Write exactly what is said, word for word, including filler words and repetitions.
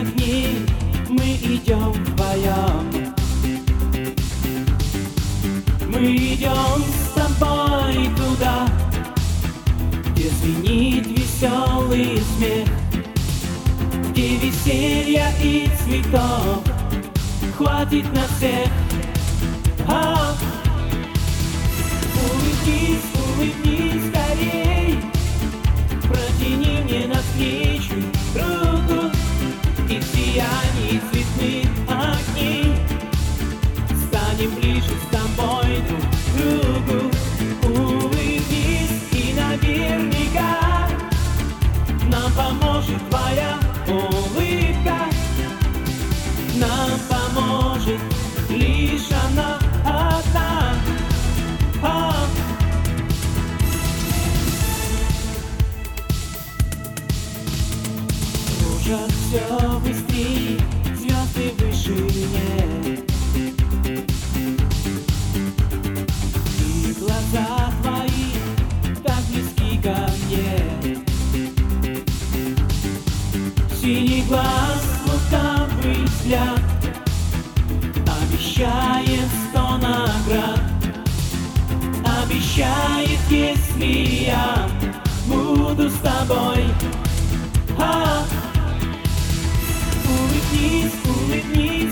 огни, мы идем вдвоем. Мы идем с тобой туда, где звенит веселый смех, где веселья и цветов хватит на всех. А, улыбнись, улыбнись скорей, протяни мне навстречу руку, и в сиянии цветных огней станем ближе с тобой друг к другу. Улыбнись, и наверняка нам поможет твоя улыбка, нам поможет лишь она одна. А. Кружат все быстрее звезды в вышине, и глаза твои так близки ко мне. Синий глаз, лукавый взгляд обещает сто наград, обещает, если я буду с тобой. А, улыбнись, улыбнись